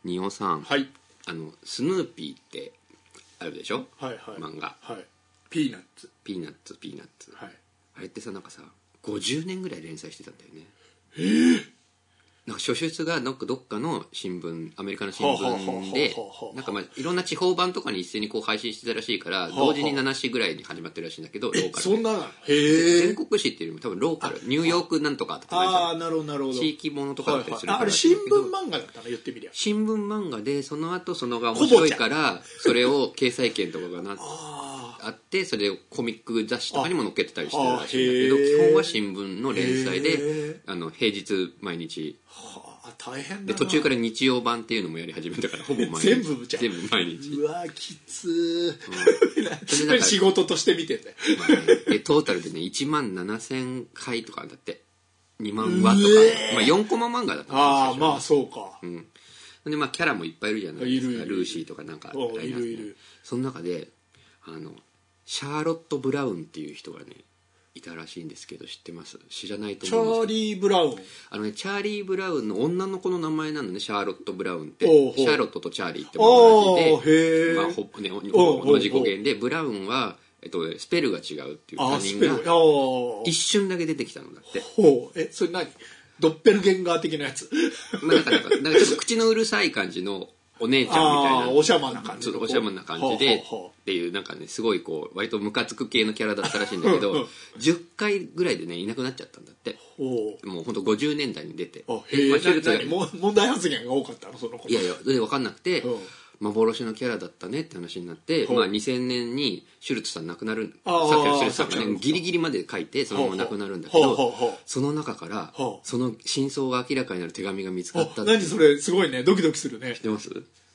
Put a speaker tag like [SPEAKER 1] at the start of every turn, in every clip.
[SPEAKER 1] 仁尾さん、
[SPEAKER 2] はい。
[SPEAKER 1] スヌーピーってあるでしょ、
[SPEAKER 2] はいはい。
[SPEAKER 1] 漫画。
[SPEAKER 2] はい。ピーナッツ。
[SPEAKER 1] ピーナッツ。
[SPEAKER 2] はい。
[SPEAKER 1] あれってさ、なんかさ、50年ぐらい連載してたんだよね。なんか初出がなんかどっかの新聞、アメリカの新聞で、なんかまあいろんな地方版とかに一斉にこう配信してたらしいから、同時に7紙ぐらいに始まってるらしいんだけど、ローカルで。
[SPEAKER 2] そんなの。へ
[SPEAKER 1] 全国紙っていうよりも多分ローカル、ニューヨークなんとかとか、
[SPEAKER 2] ああ、なるほどなるほど。
[SPEAKER 1] 地域ものとかだったりするから。
[SPEAKER 2] あれ新聞漫画だったの、言ってみりゃ。
[SPEAKER 1] 新聞漫画で、その後そのが面白いから、それを掲載権とかがあって、それをコミック雑誌とかにも載っけてたりしてるらしいんだけど、基本は新聞の連載で、平日毎日。
[SPEAKER 2] 大変だな。
[SPEAKER 1] で途中から日曜版っていうのもやり始めたから、ほぼ毎日。
[SPEAKER 2] 全部じゃん。
[SPEAKER 1] 全部毎日。
[SPEAKER 2] うわきつー、仕事として見てんだよ。
[SPEAKER 1] でトータルでね、1万7000回とかだって。2万話とか。まあ4コマ漫画だったんですよ。
[SPEAKER 2] ああ、まあそうか。
[SPEAKER 1] うん。でまあキャラもいっぱいいるじゃないですか。ルーシーとかなんか
[SPEAKER 2] いるいる。
[SPEAKER 1] その中でシャーロット・ブラウンっていう人がねいたらしいんですけど、知ってます？知らないと思うんですけど。
[SPEAKER 2] チャーリー・ブラウン。
[SPEAKER 1] チャーリー・ブラウンの女の子の名前なのね、シャーロット・ブラウンって。シャーロットとチャーリーって同じで、まあ同じ語源で、ブラウンはスペルが違うっていう他人が一瞬だけ出てきたのだって。
[SPEAKER 2] それ何？ドッペルゲンガー的なやつ？
[SPEAKER 1] まあなんかちょっと口のうるさい感じのお姉ちゃんみたいな、
[SPEAKER 2] おしゃまな感じ、
[SPEAKER 1] おしゃまな感じでっていう、なんかねすごいこう割とムカつく系のキャラだったらしいんだけど10回ぐらいでねいなくなっちゃったんだって。もうほんと50年代に出て、
[SPEAKER 2] 問題発言が多かったのその子。
[SPEAKER 1] いやいやそれで分かんなくて、幻のキャラだったねって話になって、まあ、2000年にシュルツさん亡くなる、さっきのシュルツさんがねギリギリまで書いてそのまま亡くなるんだけど、その中からその真相が明らかになる手紙が見つかった。
[SPEAKER 2] 何それ、すごいね、ドキドキするね。
[SPEAKER 1] 知ってます？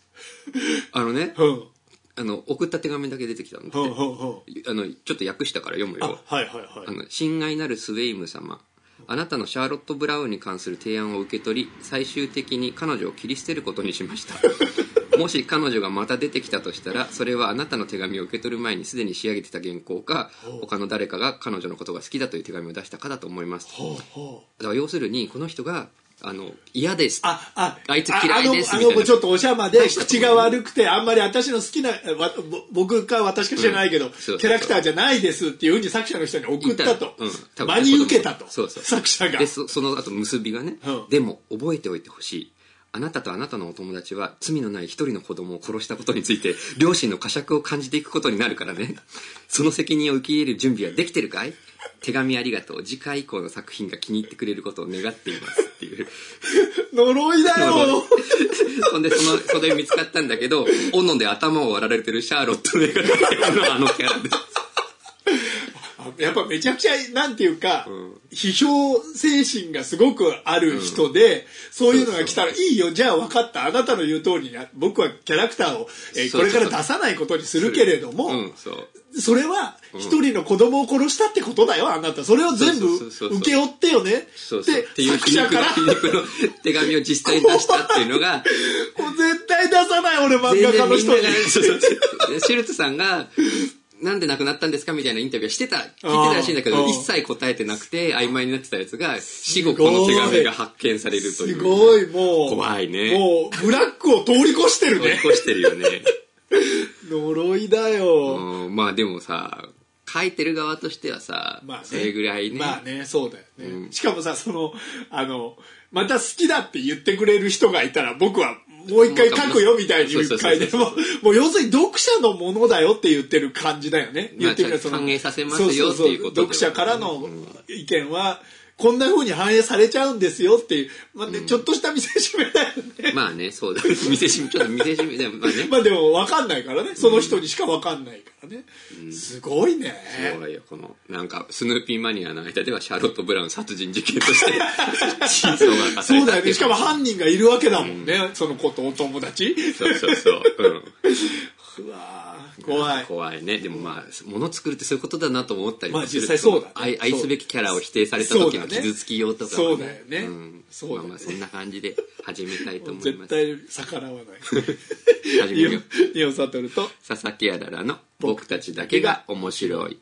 [SPEAKER 1] 送った手紙だけ出てきたんで、ちょっと訳したから読むよ。親愛なるスウェイム様、あなたのシャーロット・ブラウンに関する提案を受け取り、最終的に彼女を切り捨てることにしました。もし彼女がまた出てきたとしたら、それはあなたの手紙を受け取る前にすでに仕上げてた原稿か、他の誰かが彼女のことが好きだという手紙を出したかだと思います。だから要するにこの人が嫌です、あいつ嫌いですみたいな、
[SPEAKER 2] ちょっとおしゃまで口が悪くてあんまり私の好きな僕か私か知らないけど、キャラクターじゃないですっていうふうに作者の人に送ったと、真に受けたと、作者が。
[SPEAKER 1] でその後結びがね、でも覚えておいてほしい、あなたとあなたのお友達は罪のない一人の子供を殺したことについて両親の呵責を感じていくことになるからね。その責任を受け入れる準備はできてるかい？手紙ありがとう。次回以降の作品が気に入ってくれることを願っていますっていう
[SPEAKER 2] 呪いだよ。
[SPEAKER 1] そんでそれ見つかったんだけど、斧で頭を割られてるシャーロットの映画のキャラです。
[SPEAKER 2] やっぱめちゃくちゃなんていうか、批評精神がすごくある人で、そういうのが来たらいいよ、じゃあ分かった、あなたの言う通りに僕はキャラクターをこれから出さないことにするけれども、それは一人の子供を殺したってことだよ、あなた。それを全部請け負ってよねっていう作者から
[SPEAKER 1] 皮肉の手紙を実際に出したっていうのが
[SPEAKER 2] もう絶対出さない、俺漫画家の人に。
[SPEAKER 1] シュルツさんがなんで亡くなったんですかみたいなインタビューは聞いてたらしいんだけど、一切答えてなくて曖昧になってたやつが死後この手紙が発見されるという。
[SPEAKER 2] すごい、もう
[SPEAKER 1] 怖いね。
[SPEAKER 2] もうブラックを通り越してるね。
[SPEAKER 1] 通り越してるよね。
[SPEAKER 2] 呪いだよ。
[SPEAKER 1] まあでもさ、書いてる側としてはさ、それぐらいね。
[SPEAKER 2] まあね、そうだよね。しかもさ、また好きだって言ってくれる人がいたら僕はもう一回書くよみたいに書いてもう要するに読者のものだよって言ってる感じだよね。言ってみれば
[SPEAKER 1] 反映させますよっていうことで、
[SPEAKER 2] 読者からの意見はこんな風に反映されちゃうんですよっていう、ちょっとした見せしめだよね。
[SPEAKER 1] まあね、そうだ。ちょっと見せしめでもね。
[SPEAKER 2] まあでも分かんないからね。その人にしか分かんないからね。すごいね。
[SPEAKER 1] すごいよ。なんかスヌーピーマニアの間ではシャーロット・ブラウン殺人事件として真相が明かされた。
[SPEAKER 2] そうだよね。しかも犯人がいるわけだもんね。その子とお友達。
[SPEAKER 1] そう。
[SPEAKER 2] うわ
[SPEAKER 1] 怖いね。でもまあ物作るってそういうことだなと思ったりもする。
[SPEAKER 2] 実際そうだね。
[SPEAKER 1] 愛すべきキャラを否定された時の傷つきようとか、
[SPEAKER 2] そうだよね。
[SPEAKER 1] まあそんな感じで始めたいと思います。
[SPEAKER 2] 絶対逆らわない。
[SPEAKER 1] 始めるよ。
[SPEAKER 2] ニオサトルと
[SPEAKER 1] 佐々木あららの僕たちだけが面白い。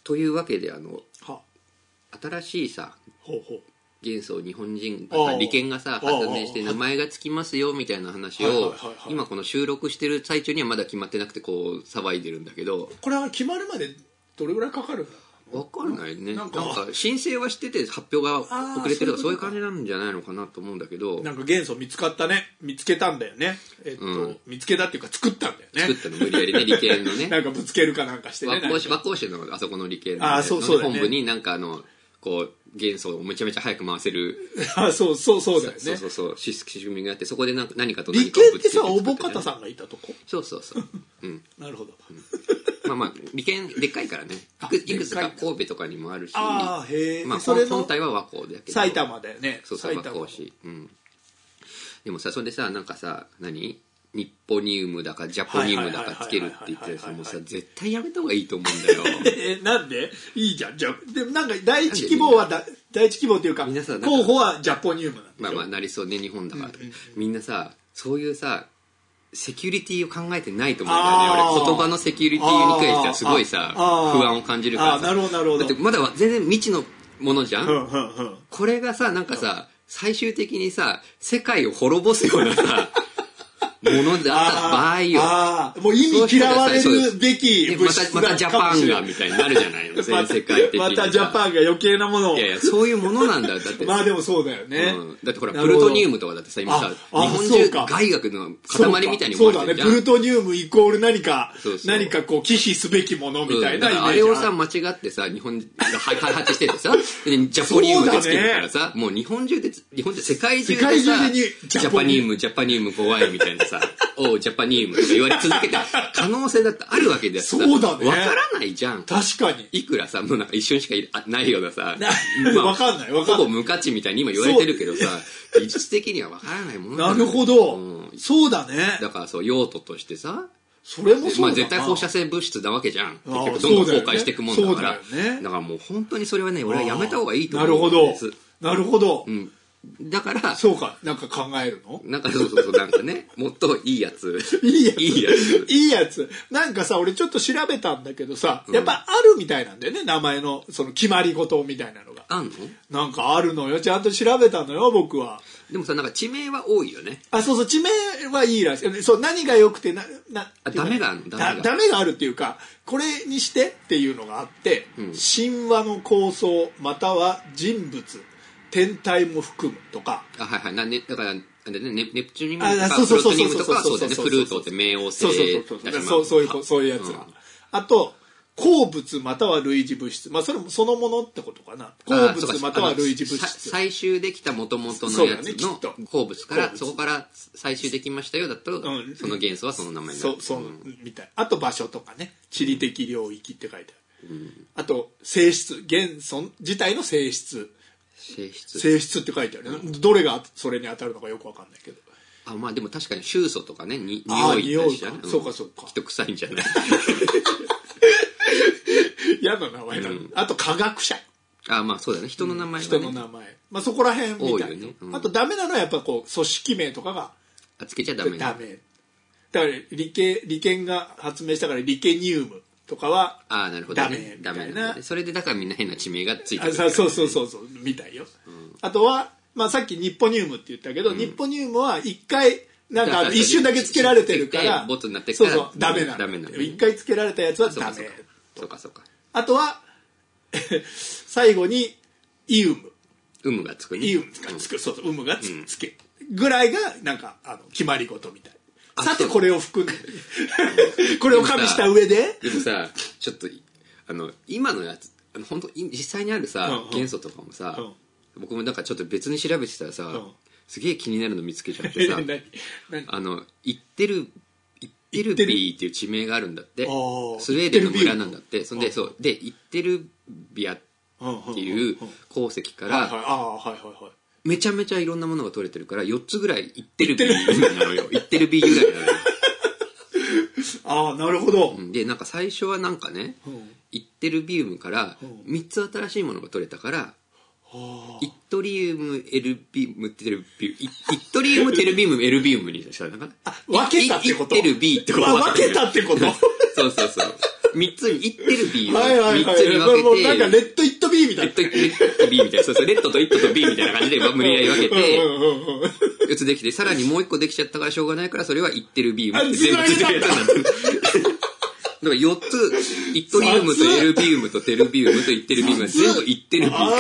[SPEAKER 1] というわけで
[SPEAKER 2] は
[SPEAKER 1] 新しいさ
[SPEAKER 2] ほうほう
[SPEAKER 1] 元素を日本人が利権がさ発明して名前がつきますよみたいな話を今この収録してる最中にはまだ決まってなくてこう騒いでるんだけど、
[SPEAKER 2] これは決まるまでどれぐらいかかるんだ
[SPEAKER 1] 分かんないね。なんか申請はしてて発表が遅れてるとかそういう感じなんじゃないのかなと思うんだけど、
[SPEAKER 2] なんか元素見つかったね、見つけたんだよね、見つけたっていうか作ったんだよね、
[SPEAKER 1] 作ったの無理やりね理系のね
[SPEAKER 2] なんかぶつけるかなんかしてね、
[SPEAKER 1] 和光市のあそこの理系の、本部になんかこう元素をめちゃめちゃ早く回せる
[SPEAKER 2] そうだよね、
[SPEAKER 1] そう仕組みがあって、そこで何かと何かを
[SPEAKER 2] 理系ってさおぼかたさんがいたとこ、
[SPEAKER 1] そう
[SPEAKER 2] なるほど、
[SPEAKER 1] まあ理系でっかいからね、いくつか神戸とかにもあるし、
[SPEAKER 2] へえ、
[SPEAKER 1] まあ本体は和光だけど
[SPEAKER 2] 埼玉だよね、
[SPEAKER 1] そう和光市、でもさそれでさなんかさニッポニウムだかジャポニウムだかつけるって言ってさ、もうさ絶対やめた方がいいと思うんだよ
[SPEAKER 2] なんでいいじゃん、じゃでもなんか第一希望っていうか候補はジャポニウムなん
[SPEAKER 1] まあなりそうね日本だから、みんなさそういうさセキュリティを考えてないと思うんだよね。俺言葉のセキュリティに関してはすごいさ不安を感じるからさ、
[SPEAKER 2] なるほど
[SPEAKER 1] だってまだ全然未知のものじゃん、これがさなんかさ最終的にさ世界を滅ぼすようなさものであった場合よ、
[SPEAKER 2] もう意味嫌われるべき物質
[SPEAKER 1] またジャパンがみたいになるじゃないの全世界的に
[SPEAKER 2] またジャパンが余計なものを、
[SPEAKER 1] いやそういうものなんだだって
[SPEAKER 2] まあでもそうだよね、
[SPEAKER 1] だってほらプルトニウムとかだってさ今さ日本中外学の塊みたいに思われてるじゃん。
[SPEAKER 2] そうだね、プルトニウムイコール何かこう忌避すべきものみたいなイメージ、
[SPEAKER 1] あれをさ間違ってさ日本が開発しててさジャポニウムでつけるからさ、もう日本中世界中でさジャパニウム怖いみたいなさおうジャパニウムとか言われ続けて可能性だってあるわけでさ、
[SPEAKER 2] そうだね、
[SPEAKER 1] 分からないじゃん。
[SPEAKER 2] 確かに
[SPEAKER 1] いくらさもうなんか一瞬しかないようなさ
[SPEAKER 2] 分かんない
[SPEAKER 1] ほぼ無価値みたいに今言われてるけどさ技術的には分からないもの
[SPEAKER 2] なるほど、そうだね。
[SPEAKER 1] だからそう用途としてさ
[SPEAKER 2] それもそうだな、
[SPEAKER 1] まあ絶対放射性物質なわけじゃん。結局どんどん崩壊していくもんだから。だからもう本当にそれはね俺はやめた方がいいと思うんです。
[SPEAKER 2] なるほど。
[SPEAKER 1] だから
[SPEAKER 2] そうか、なんか考えるの？
[SPEAKER 1] なんかそうなんかねもっといいやつ
[SPEAKER 2] いいやつなんかさ俺ちょっと調べたんだけどさ、やっぱあるみたいなんだよね、名前のその決まり事みたいなのが。
[SPEAKER 1] あんの？
[SPEAKER 2] なんかあるのよ、ちゃんと調べたのよ僕は。
[SPEAKER 1] でもさなんか地名は多いよね。
[SPEAKER 2] そう地名はいいらしい。そう何が良くて
[SPEAKER 1] ダメがあるの？
[SPEAKER 2] ダメがあるっていうかこれにしてっていうのがあって、神話の構想または人物天体も含むとか、
[SPEAKER 1] だからネプチューニウムとかプロトニウムとかはそうだね、プルートって冥王星だし、
[SPEAKER 2] そういうやつが、あと鉱物または類似物質、まあそれもそのものってことかな。鉱物または類似物質、
[SPEAKER 1] 採集できた元々のやつの鉱物からそこから採集できましたよだと、その元素はその名前になる。
[SPEAKER 2] そうみたい。あと場所とかね、地理的領域って書いてある。あと性質、元素自体の性質って書いてあるね。どれがそれに当たるのかよくわかんないけど。
[SPEAKER 1] まあでも確かに臭素とかね、匂いだしね。
[SPEAKER 2] そうかそうか。
[SPEAKER 1] きっと臭いんじゃない。
[SPEAKER 2] 嫌な名前だ。あと科学者。
[SPEAKER 1] まあそうだね、人の名前。
[SPEAKER 2] 人の名前。まあそこら辺みたいな。あとダメなのはやっぱこう組織名とかが
[SPEAKER 1] つけちゃダメ。
[SPEAKER 2] だから理研が発明したからリケニウムとかは
[SPEAKER 1] なるほどね、ダメな。それでだからみんな変な地名がついてる。
[SPEAKER 2] そうみたいよ。あとはまあさっきニッポニウムって言ったけど、ニッポニウムは一回なんか一瞬だけつけられてるから
[SPEAKER 1] ボツになってから
[SPEAKER 2] ダメなの。一回つけられたやつはダメ。
[SPEAKER 1] そうか。
[SPEAKER 2] あとは最後にイウム
[SPEAKER 1] がつくね。
[SPEAKER 2] イウムがつく。そうムがつけぐらいがなんか決まり事みたい。さてこれを含んでこれを加味した上で。
[SPEAKER 1] でもさちょっと今のやつ本当実際にあるさ元素とかもさ、僕もなんかちょっと別に調べてたらさ、すげえ気になるの見つけちゃってさイッテルビーっていう地名があるんだって。スウェーデンの村なんだって。そんでイッテルビアっていう鉱石からめちゃめちゃいろんなものが取れてるから4つぐらいイッテルビーなのよ。イッテルビー由来なのよ。
[SPEAKER 2] なるほど。
[SPEAKER 1] でなんか最初はなんかね、イッテルビウムから3つ新しいものが取れたから、イットリウムエルビウムテルビウムイットリウムテルビウムエルビウムにしたらなんか
[SPEAKER 2] 分けたってこと。
[SPEAKER 1] イッテルビーってこと。
[SPEAKER 2] 分けたってこと。
[SPEAKER 1] そう 3つに、イッテルビーを3つに分けて、
[SPEAKER 2] なんかレッドイットビーみたいな。
[SPEAKER 1] レッドビーみたいな。そうそう、レッドとイットとビーみたいな感じで無理やり分けて、4つできて、さらにもう1個できちゃったからしょうがないから、それはイッテルビームって全部ついてるやつになってる。だから4つ、イットリウムとエルビウムとテルビウムとイッテルビウムが全部イッテルビーから。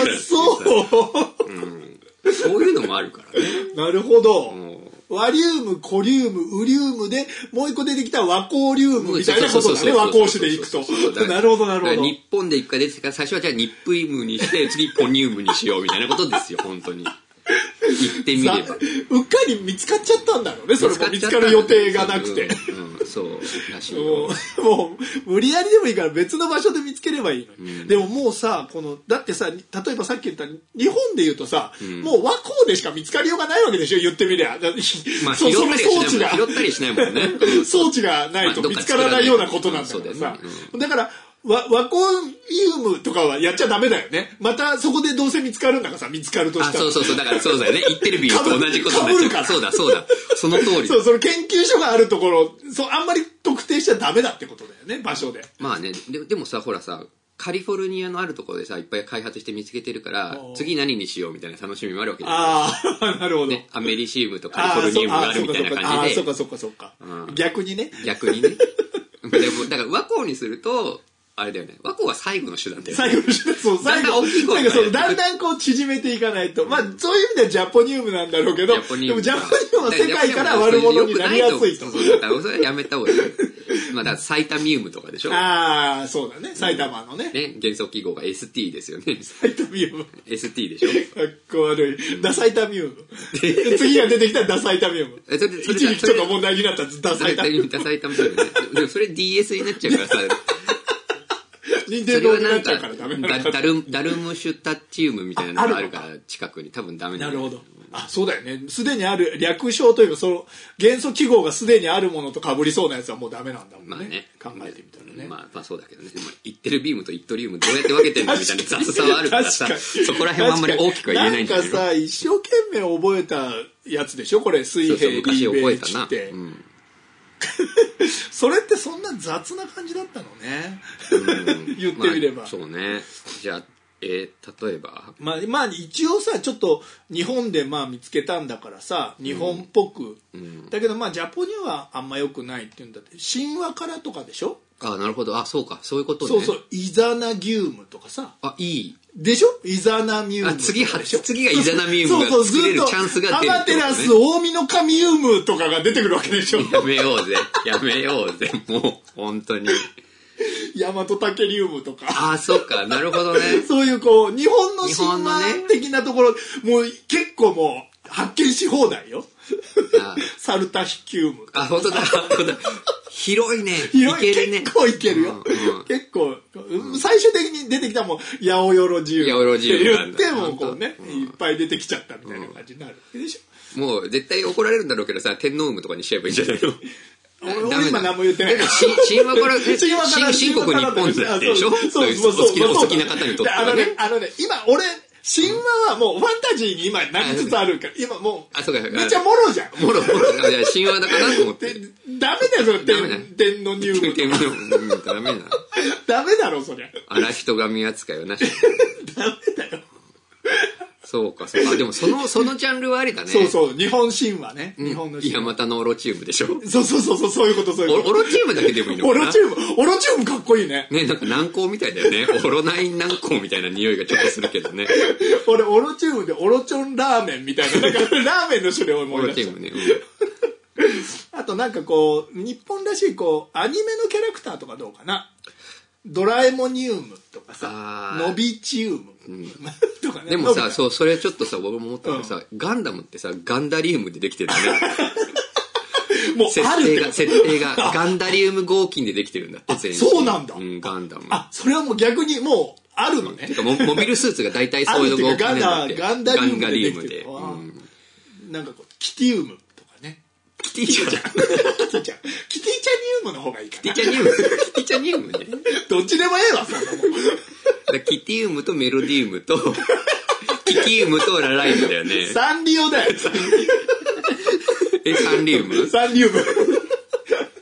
[SPEAKER 1] そういうのもあるからね。
[SPEAKER 2] なるほど。ワリウム、コリウム、ウリウムで、もう一個出てきたワコリウムみたいなことだね。ワコウ種でいくと。なるほど、なるほど。
[SPEAKER 1] 日本で一回出てきたから、最初はじゃあニップイムにして、次ポニウムにしようみたいなことですよ、本当に。言ってみれば。うっか
[SPEAKER 2] り見つかっちゃったんだろうね、それも見つかる予定がなくて。
[SPEAKER 1] そうらしいよ。
[SPEAKER 2] もう無理やりでもいいから別の場所で見つければいいのに、でももうさだってさ、例えばさっき言った日本で言うとさ、もう和光でしか見つかりようがないわけでしょ、言ってみりゃ。
[SPEAKER 1] まあその装置が拾ったりしないもんね。
[SPEAKER 2] 装置がないと見つからないようなことなんだからさ、だからワコイウムとかはやっちゃダメだよね。またそこでどうせ見つかるんだからさ、見つかるとしたら。
[SPEAKER 1] そう。だからそうだよね。言ってるビーと同じことになっちゃう。そうだ。その通り。
[SPEAKER 2] その研究所があるところ、あんまり特定しちゃダメだってことだよね、場所で。
[SPEAKER 1] まあね、でもさ、ほらさ、カリフォルニアのあるところでさ、いっぱい開発して見つけてるから、次何にしようみたいな楽しみもあるわけじゃ
[SPEAKER 2] ない。なるほど。
[SPEAKER 1] ね、アメリシウムとカリフォルニウムがあるみたいな感じで。
[SPEAKER 2] そっか。逆にね。
[SPEAKER 1] でも、だから和光にすると、あれだよね。和光は最後の手段だよね。
[SPEAKER 2] 最後の手段、そう、だんだん大きい声がだんだんこう縮めていかないと。まあ、そういう意味ではジャポニウムなんだろうけど、でもジャポニウムは世界から悪者になりやすいと。
[SPEAKER 1] だからそれはやめた方がいい。まあ、だからサイタミウムとかでしょ。
[SPEAKER 2] ああ、そうだね。埼玉のね。
[SPEAKER 1] 元素記号が ST ですよね。
[SPEAKER 2] サイタミウム。
[SPEAKER 1] ST でしょ。
[SPEAKER 2] かっこ悪い。ダサイタミウム。次が出てきたらダサイタミウム。一時期ちょっと問題になったダサイタミウム。
[SPEAKER 1] ダサイタミウムね。でもそれ DS になっちゃうからさ。
[SPEAKER 2] 任天堂になっちゃうからダメなの。
[SPEAKER 1] ダルムシュタッチウムみたいなのがあるから近くに多分ダメ
[SPEAKER 2] なるほど。そうだよね。すでにある略称というか、その元素記号がすでにあるものと被りそうなやつはもうダメなんだもんね。まあね、考えてみたらね。
[SPEAKER 1] まあそうだけどね。でもイッテルビームとイットリウムどうやって分けてんのみたいな雑さはあるからさ、そこら辺はあんまり大きくは言えないんだけど。
[SPEAKER 2] なんかさ、一生懸命覚えたやつでしょ、これ。水平リーベーチって。それってそんな雑な感じだったのね。言ってみれば。
[SPEAKER 1] そうね。じゃあ、例えば
[SPEAKER 2] まあ一応さ、ちょっと日本で見つけたんだからさ、日本っぽく、だけどジャポにはあんま良くないっていうんだって、神話からとかでしょ。
[SPEAKER 1] なるほど。そうか、そういうことね。
[SPEAKER 2] そう、イザナギウムとかさ。
[SPEAKER 1] いい
[SPEAKER 2] でしょ。イザナミウム。
[SPEAKER 1] 次がイザナミウムが作れるチャンスが出る。
[SPEAKER 2] アマテラス大ミノカミウムとかが出てくるわけでしょ。
[SPEAKER 1] やめようぜ。もう本当に。
[SPEAKER 2] ヤマトタケリウムとか。
[SPEAKER 1] そうか、なるほどね。
[SPEAKER 2] そういう日本の神話的なところ、もう結構もう発見し放題よ。サルタヒキューム。
[SPEAKER 1] 本当だ。広いね。
[SPEAKER 2] 結構いけるよ。結構、最終的に出てきたもん、八百万十。
[SPEAKER 1] 八百万十。
[SPEAKER 2] って言ってもこうね、いっぱい出てきちゃったみたいな感じになるでし
[SPEAKER 1] ょ。もう絶対怒られるんだろうけどさ、天皇ウムとかにしちゃえばいいんじゃないの。
[SPEAKER 2] 俺今何も言ってない。
[SPEAKER 1] 神話から新国日本だってでしょ。そうお好きな方にとってはね。
[SPEAKER 2] 今俺神話はもうファンタジーに今なりつつあるから、今もうめっちゃモロじゃん。
[SPEAKER 1] モロ神話だからと思って。
[SPEAKER 2] ダメだよ、それ。天のニューム。
[SPEAKER 1] 天のニュームダメだ。
[SPEAKER 2] ダメだろ、そりゃ。
[SPEAKER 1] 荒人神扱いはなし。
[SPEAKER 2] ダメだよ。
[SPEAKER 1] そうか。でもそのジャンルはありだね。
[SPEAKER 2] そう。日本神話ね。日本の神話。
[SPEAKER 1] いや、またのオロチウムでしょ。
[SPEAKER 2] そう、そういうこと。
[SPEAKER 1] オロチウムだけでもいいのかな。
[SPEAKER 2] オロチウムかっこいいね。
[SPEAKER 1] ね、なんか軟膏みたいだよね。オロナイン軟膏みたいな匂いがちょっとするけどね。
[SPEAKER 2] 俺、オロチウムでオロチョンラーメンみたいな、なんかラーメンの種類を思い出した。オロチウムね。あとなんか日本らしいアニメのキャラクターとかどうかな。ドラえもニウムとかさ、ノビチウムとかね。
[SPEAKER 1] でもさ、それちょっとさ、僕も思ったのがさ、ガンダムってさ、ガンダリウムでできてるよね。
[SPEAKER 2] もう
[SPEAKER 1] 設定がガンダリウム合金でできてるんだって。
[SPEAKER 2] そうなんだ。
[SPEAKER 1] ガンダム。
[SPEAKER 2] それはもう逆にもうあるのね。
[SPEAKER 1] モビルスーツが大体そういう合金なんだって。
[SPEAKER 2] ガンダリウムで。なんかキティウムとかね。
[SPEAKER 1] キティちゃん。
[SPEAKER 2] キティチャニウムの方がいいかな。
[SPEAKER 1] キティチャニウムね。
[SPEAKER 2] どっちでもええわ、そんなもん。
[SPEAKER 1] キティウムとメロディウムと、キティウムとラライムだよね。
[SPEAKER 2] サンリオだよ。
[SPEAKER 1] サンリウム。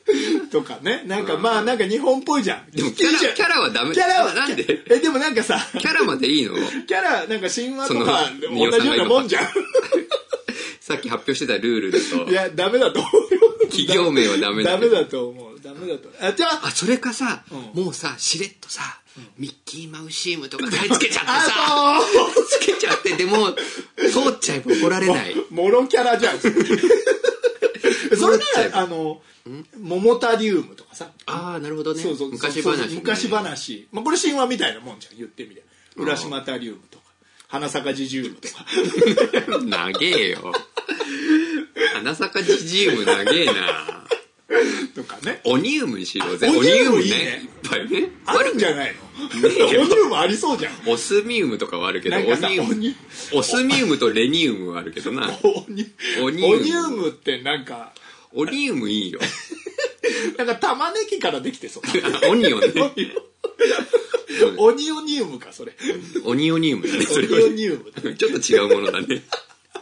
[SPEAKER 2] とかね。なんかまあなんか日本っぽいじゃん。
[SPEAKER 1] でもキャラはダメ。
[SPEAKER 2] キャラは
[SPEAKER 1] なんで
[SPEAKER 2] でもなんかさ。
[SPEAKER 1] キャラまでいいの？
[SPEAKER 2] キャラ、なんか神話とか同じようなもんじゃん。
[SPEAKER 1] さっき発表してたルールだと。
[SPEAKER 2] いや、ダメだと思うよ。
[SPEAKER 1] 企業名はダメだ。
[SPEAKER 2] ダメだと思う。ダメだと。じゃあ。
[SPEAKER 1] それかさ、もうさ、しれっとさ、ミッキーマウシームとか買い付けちゃってさ、つけちゃって、でも、通っちゃえば怒られない。
[SPEAKER 2] モロキャラじゃん。それなら、桃タリウムとかさ。
[SPEAKER 1] ああ、なるほどね。
[SPEAKER 2] そう
[SPEAKER 1] 昔話。
[SPEAKER 2] 昔話。まあこれ神話みたいなもんじゃん、言ってみれば。浦島タリウムとか。花咲かジジウムとか。
[SPEAKER 1] 長えよ。花咲かジジウム長えな。
[SPEAKER 2] とかね。
[SPEAKER 1] オニウムにしろぜ。オニウムね。いっぱいね。
[SPEAKER 2] あるんじゃないの？オニウムありそうじゃん。
[SPEAKER 1] オスミウムとかはあるけど、オスミウムとレニウムはあるけどな。
[SPEAKER 2] オニウムってなんか。
[SPEAKER 1] オニウムいいよ。
[SPEAKER 2] なんか玉ねぎからできてそう。
[SPEAKER 1] オニオンね。
[SPEAKER 2] オニオニウムか、それ。
[SPEAKER 1] オニオニウムだね。
[SPEAKER 2] オニオニウム。
[SPEAKER 1] ちょっと違うものだね。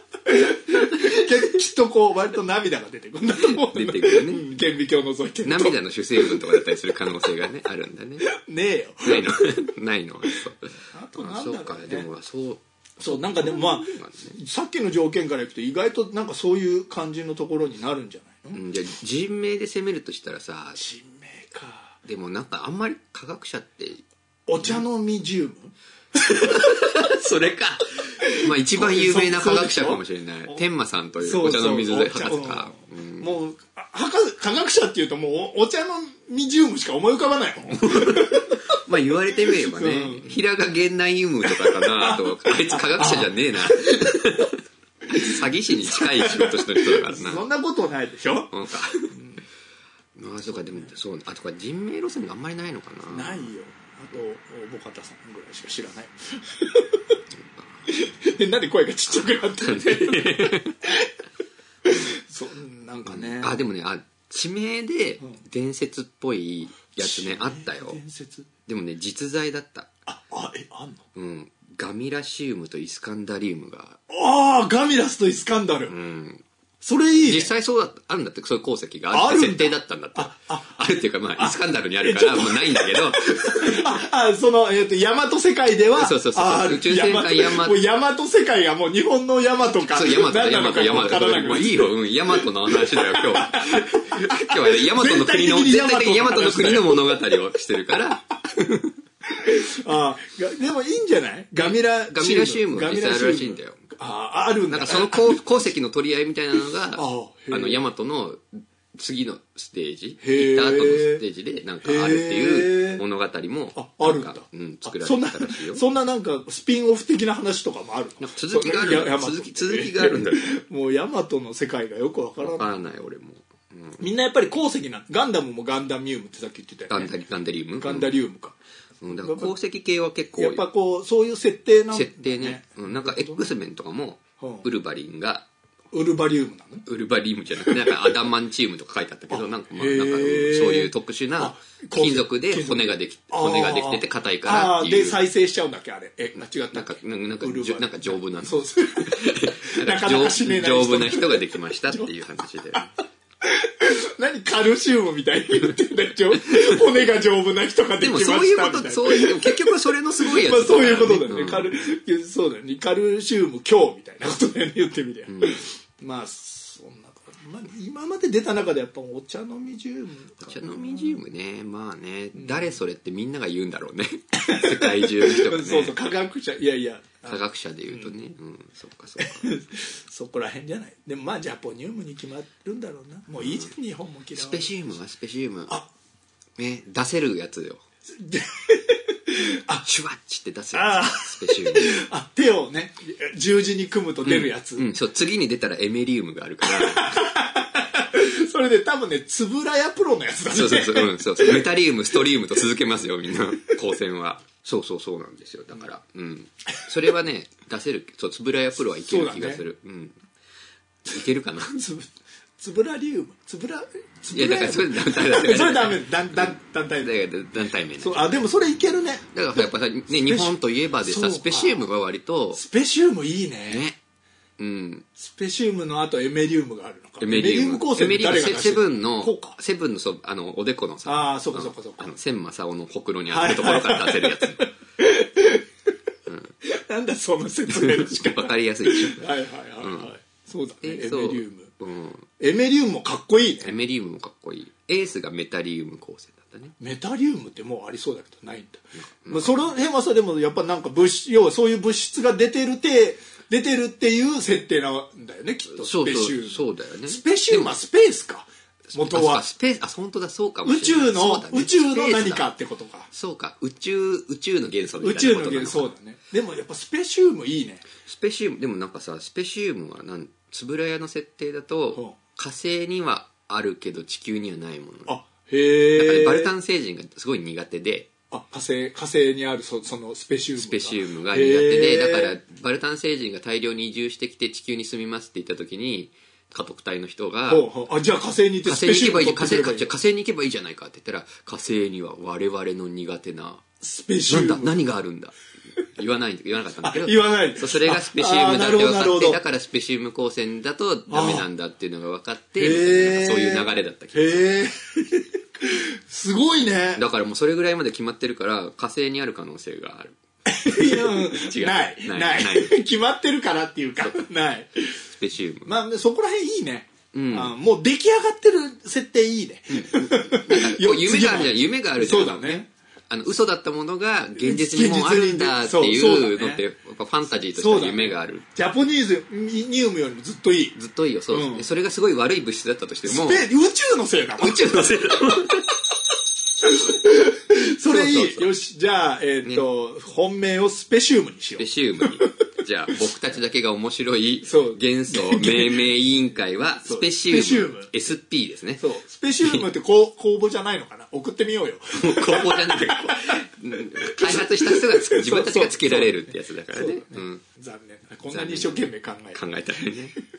[SPEAKER 2] きっとこう割と涙が出てくるんだと思う。
[SPEAKER 1] 出てくるね。
[SPEAKER 2] 顕微鏡を覗いてると
[SPEAKER 1] 涙の主成分とかだったりする可能性がねあるんだね。
[SPEAKER 2] ねえよ。
[SPEAKER 1] ないの。そう。
[SPEAKER 2] あとなんだろうね。
[SPEAKER 1] そうか。でも
[SPEAKER 2] そうなんかでもまあさっきの条件からいくと意外となんかそういう感じのところになるんじゃないの？
[SPEAKER 1] じゃあ人名で攻めるとしたらさ。
[SPEAKER 2] 人名か。
[SPEAKER 1] でもなんかあんまり科学者って
[SPEAKER 2] お茶の実ジウム。
[SPEAKER 1] それか。まあ一番有名な科学者かもしれない。天馬さんというお茶の水で博士か。
[SPEAKER 2] もう科学者っていうともうお茶の実ジウムしか思い浮かばないもん。
[SPEAKER 1] まあ言われてみればね、平賀源内ユムとかかなと、あいつ科学者じゃねえな。詐欺師に近い仕事した人だからな。
[SPEAKER 2] そんなことないでしょ。なんか。
[SPEAKER 1] まあそうか、でもそうあとか人名路線があんまりないのかな。
[SPEAKER 2] ないよ。あと大方さんぐらいしか知らない。でなんで声がちっちゃくなったんだよ。そうなんかね。
[SPEAKER 1] でもね地名で伝説っぽいやつね、あったよ。
[SPEAKER 2] 伝説。
[SPEAKER 1] でもね実在だった。
[SPEAKER 2] あんの？
[SPEAKER 1] うん。ガミラシウムとイスカンダリウムが。
[SPEAKER 2] ガミラスとイスカンダル。
[SPEAKER 1] うん。
[SPEAKER 2] それいいね。
[SPEAKER 1] 実際そうあるんだって、そういう鉱石がある設定だったんだって。あるっていうか、まあイスカンダルにあるからもうないんだけど。
[SPEAKER 2] その大和世界では。
[SPEAKER 1] そう宇宙戦艦ヤマト。
[SPEAKER 2] もう大和世界がもう日本のヤマトか。
[SPEAKER 1] そうヤマト。もういいよ、ヤマトの話だよ今日は。今日はねヤマトの国の全体的にヤマトの国の物語をしてるから。
[SPEAKER 2] でもいいんじゃない？ガミラ
[SPEAKER 1] シウムが実際あるらしいんだよ。
[SPEAKER 2] あるんだ。
[SPEAKER 1] なんかその鉱石の取り合いみたいなのがヤマトの次のステージ行った後のステージでなんかあるっていう物語も
[SPEAKER 2] あるんだ。
[SPEAKER 1] 作られてたらしいよ。
[SPEAKER 2] そんななんかスピンオフ的な話とかもあるの？
[SPEAKER 1] 続きがある。続きがあるんだよ。
[SPEAKER 2] もうヤマトの世界がよくわからない。
[SPEAKER 1] わからない俺も。
[SPEAKER 2] みんなやっぱり鉱石なガンダムもガンダミウムってさっき言ってたよね。
[SPEAKER 1] ガンダリウム
[SPEAKER 2] か。
[SPEAKER 1] だから鉱石系は結構
[SPEAKER 2] やっぱこうそういう設定なんだね。
[SPEAKER 1] 設定ね。なんか X メンとかもウルバリンが
[SPEAKER 2] ウルバリウムなの？
[SPEAKER 1] ウルバリウムじゃなくてなんかアダマンチウムとか書いてあったけどなんかそういう特殊な金属で骨ができてて硬いからっていう。
[SPEAKER 2] で再生しちゃうんだっけあれ？間違った。
[SPEAKER 1] なんか丈夫なの。
[SPEAKER 2] そうです。なかなか死ねない
[SPEAKER 1] 丈夫な人ができましたっていう話で。
[SPEAKER 2] 何カルシウムみたいに言ってんだよ。骨が丈夫な人ができましたみたいな。でも
[SPEAKER 1] そういう結局それのすごいやつ。
[SPEAKER 2] そういうことだよね。そうだよね。カルシウム強みたいなことだよね。言ってみりゃ。まあそんな今まで出た中でやっぱお茶の実ジウム。
[SPEAKER 1] お茶の実ジウムね。まあね、誰それってみんなが言うんだろうね。世界中の人がね。
[SPEAKER 2] そう科学者
[SPEAKER 1] 科学者で言うとね。そっか。
[SPEAKER 2] そこら辺じゃない。でもまあジャポニウムに決まるんだろうな。もういいじゃん日本も嫌い。
[SPEAKER 1] スペシウム。ね出せるやつよ。シュワッチって出すやつ。スペシウム。
[SPEAKER 2] 手をね十字に組むと出るやつ。
[SPEAKER 1] そう次に出たらエメリウムがあるから。
[SPEAKER 2] それで多分ねつぶらやプロのやつだね。
[SPEAKER 1] そうメタリウムストリウムと続けますよみんな光線は。そうなんですよ。だからそれはね出せる。つぶらやプロはいける気がする。いけるかな。
[SPEAKER 2] つぶらリウム
[SPEAKER 1] いやだからそれ団体だ
[SPEAKER 2] それダメ団体名。でもそれいけるね。
[SPEAKER 1] だからやっぱね日本といえばでさスペシウムが割と
[SPEAKER 2] スペシウムいいね。
[SPEAKER 1] うん、
[SPEAKER 2] スペシウムの後エメリウムがあるのか。
[SPEAKER 1] エメリウム
[SPEAKER 2] 光線って誰が出してる？
[SPEAKER 1] セブンのおでこのさ、
[SPEAKER 2] あ、そうかそうかそうか。
[SPEAKER 1] 千正夫のほくろにあるところから出せるやつ。
[SPEAKER 2] なんだその説明の仕方。
[SPEAKER 1] わかりやすいでしょ。
[SPEAKER 2] はいはいはいはい。そうだね。エメリウム。
[SPEAKER 1] うん、
[SPEAKER 2] エメリウムもかっこいいね。
[SPEAKER 1] エメリウムもかっこいい。エースがメタリウム光線だったね。
[SPEAKER 2] メタリウムってもうありそうだけどないんだ。まあ、その辺はさ、でもやっぱなんか要はそういう物質が出てるっていう設定なんだよね、きっと。スペシウム。
[SPEAKER 1] そうだよね。
[SPEAKER 2] スペシウムはスペースか。元は。
[SPEAKER 1] スペース、本当だ、そうかもしれない。
[SPEAKER 2] 宇宙の何かってことか。
[SPEAKER 1] そうか、宇宙の元素みたいなことなのか。宇宙の元素、
[SPEAKER 2] そうだね。でもやっぱスペシウムいいね。
[SPEAKER 1] スペシウム、でもなんかさ、スペシウムは円谷の設定だと、火星にはあるけど地球にはないもの。
[SPEAKER 2] あ、へえ。
[SPEAKER 1] だからバルタン星人がすごい苦手で、
[SPEAKER 2] 火星にあるそのスペシウム
[SPEAKER 1] が苦手で、だからバルタン星人が大量に移住してきて地球に住みますって言った時に、家督隊の人が、
[SPEAKER 2] じゃあ火星に行ってスペシウム
[SPEAKER 1] 火星に行けばいいじゃないかって言ったら、火星には我々の苦手な
[SPEAKER 2] スペシウム
[SPEAKER 1] 何があるんだ、言わなかったんだけど、
[SPEAKER 2] 言わない。
[SPEAKER 1] それがスペシウムだって分かって、だからスペシウム光線だとダメなんだっていうのが分かって、そういう流れだった気がする。
[SPEAKER 2] すごいね。
[SPEAKER 1] だからもうそれぐらいまで決まってるから火星にある可能性がある。
[SPEAKER 2] 違う。ない。決まってるからっていうか、ない。
[SPEAKER 1] スペシウム。
[SPEAKER 2] まあそこら辺いいね。もう出来上がってる設定いいね。
[SPEAKER 1] 夢があるじゃん。
[SPEAKER 2] そうだね。
[SPEAKER 1] 嘘だったものが現実にもうあるんだっていうのってやっぱファンタジーとしては夢がある。
[SPEAKER 2] ジャポニウムよりもずっといい。
[SPEAKER 1] ずっといいよ、そう。それがすごい悪い物質だったとしても。
[SPEAKER 2] 宇宙のせいだもん。宇宙のせいだもん。それいい。よし、じゃあ、本命をスペシウムにしよう。
[SPEAKER 1] スペシウムに。じゃあ、僕たちだけが面白い元素命名委員会は、スペシウム。SP ですね。
[SPEAKER 2] そう。スペシウムって公募じゃないのかな？送ってみようよ。
[SPEAKER 1] 公募じゃない。開発した人が自分たちがつけられるってやつだからね。
[SPEAKER 2] 残念。こんなに一生懸命考えた
[SPEAKER 1] らね。